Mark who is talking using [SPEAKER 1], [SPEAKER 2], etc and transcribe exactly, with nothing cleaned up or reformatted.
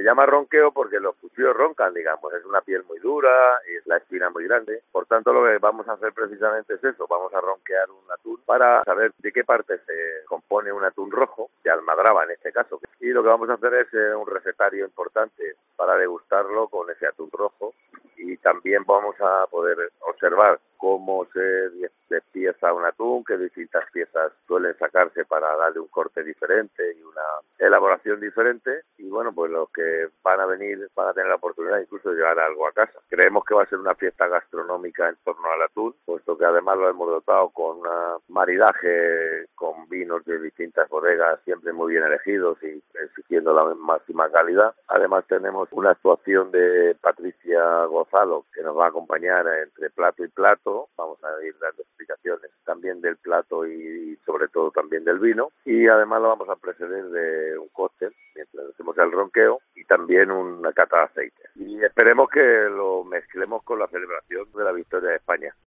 [SPEAKER 1] Se llama ronqueo porque los cuchillos roncan, digamos, es una piel muy dura, es la espina muy grande, por tanto lo que vamos a hacer precisamente es eso, vamos a ronquear un atún para saber de qué parte se compone un atún rojo, de almadraba en este caso, y lo que vamos a hacer es eh, un recetario importante para degustarlo con ese atún rojo, y también vamos a poder observar cómo se despieza un atún, qué distintas piezas suelen sacarse para darle un corte diferente y una elaboración diferente, y bueno, pues los que van a venir van a tener la oportunidad incluso de llevar algo a casa. Creemos que va a ser una fiesta gastronómica en torno al atún, puesto que además lo hemos dotado con un maridaje con vinos de distintas bodegas, siempre muy bien elegidos y exigiendo la máxima calidad. Además tenemos una actuación de Patricia Gonzalo, que nos va a acompañar entre plato y plato. Vamos a ir dando explicaciones también del plato y sobre todo también del vino, y además lo vamos a preceder de un cóctel mientras hacemos el ronqueo y también una cata de aceite. Y esperemos que lo mezclemos con la celebración de la victoria de España.